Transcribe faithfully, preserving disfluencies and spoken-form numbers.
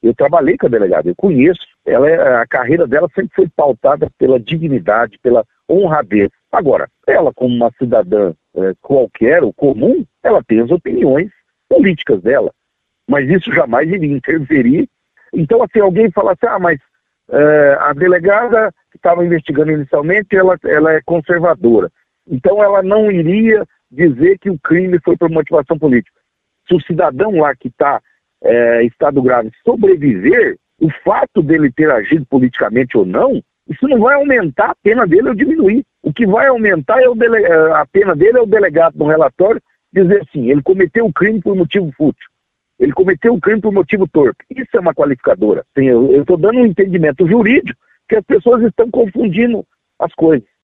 Eu trabalhei com a delegada, eu conheço. Ela é, a carreira dela sempre foi pautada pela dignidade, pela honradez. Agora, ela como uma cidadã é, qualquer, ou comum, ela tem as opiniões políticas dela. Mas isso jamais iria interferir. Então, assim, alguém fala assim, ah, mas é, a delegada que estava investigando inicialmente, ela, ela é conservadora. Então, ela não iria dizer que o crime foi por motivação política. Se o cidadão lá que está é, em estado grave sobreviver, o fato dele ter agido politicamente ou não, isso não vai aumentar a pena dele ou diminuir. O que vai aumentar é o dele... a pena dele é o delegado no relatório dizer assim, ele cometeu o crime por motivo fútil. Ele cometeu um crime por motivo torpe. Isso é uma qualificadora. Eu estou dando um entendimento jurídico que as pessoas estão confundindo as coisas.